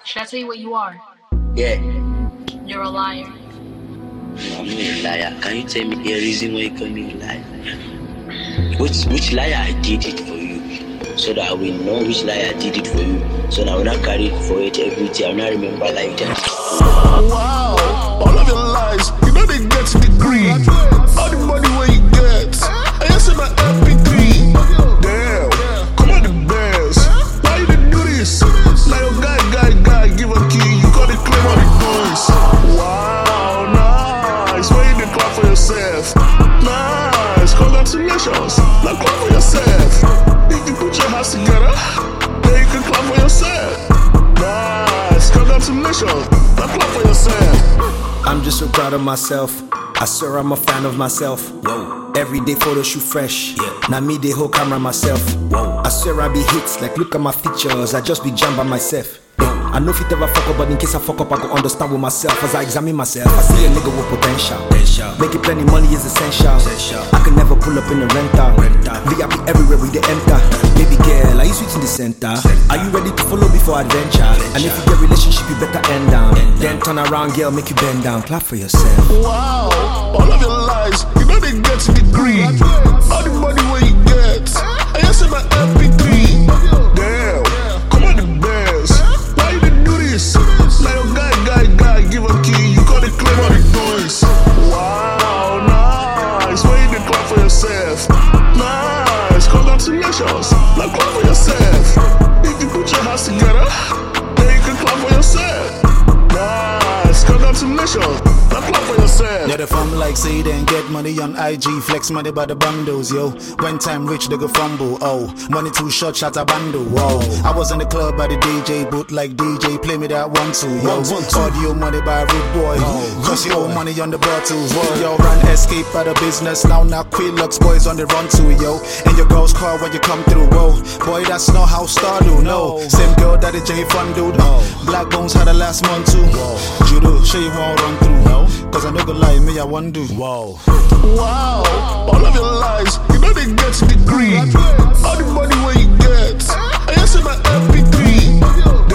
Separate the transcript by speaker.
Speaker 1: Should I tell you what you are?
Speaker 2: Yeah.
Speaker 1: You're a liar.
Speaker 2: No, I'm not a liar. Can you tell me the reason why you call me a liar? Which liar I did it for you? So that I will know which liar I did it for you. So that I will not carry it for it every day. I will not remember like that.
Speaker 3: Wow, all of your lies, you know they get degree. All the money where you get, I answer my MP3. Damn, come on the best. Why you didn't do this? Like your guy, give a key, you got to claim all the coins. Wow, nice, why you didn't clap for yourself? Nice, congratulations, now clap for yourself. If you put your hands together, then you can clap for yourself. Nice, congratulations, now clap for yourself.
Speaker 4: I'm just so proud of myself. I swear I'm a fan of myself. Whoa. Every day photo shoot fresh. Yeah. Now me the whole camera myself. Whoa. I swear I be hits, like look at my features. I just be jam by myself. I know if it ever fuck up, but in case I fuck up, I go understand with myself. As I examine myself, I see a nigga with potential. Making plenty money is essential. I can never pull up in a rental. VIP everywhere we they enter. Baby girl, are you sweet in the center? Are you ready to follow before adventure? And if you get relationship, you better end down. Then turn around, girl, make you bend down. Clap for yourself.
Speaker 3: Wow, all of your lies, you know they get degree. All the money where you get, I answer my MP3. Damn, come on the best. Why you didn't do this? Like your guy, give a key, you got to claim all the coins. Wow, nice, why you didn't clap for yourself? Nice, congratulations, now clap for yourself. If you put your hands together, then you can clap for yourself. Nice, congratulations, now clap for yourself.
Speaker 5: Yeah, the fun like say then get money on IG, flex money by the bundles, yo. When time rich, they go fumble, oh. Money too short, shot a bundle, whoa. I was in the club by the DJ, but like DJ, play me that 1-2, yo. Audio money by Rude Boy, cause you owe money on the bottles, whoa. Yo, run escape by the business, now Quilux boys on the run too, yo. And your girl's car when you come through, whoa. Boy, that's not how Star do, no. Same girl that the J Fun do, Black Bones had the last month too. Judo, sure you won't run through, no. Cause I no go lie, me I want do.
Speaker 3: Wow, all of your lies, you know they get degree. All the money where you get, I answer my MP3.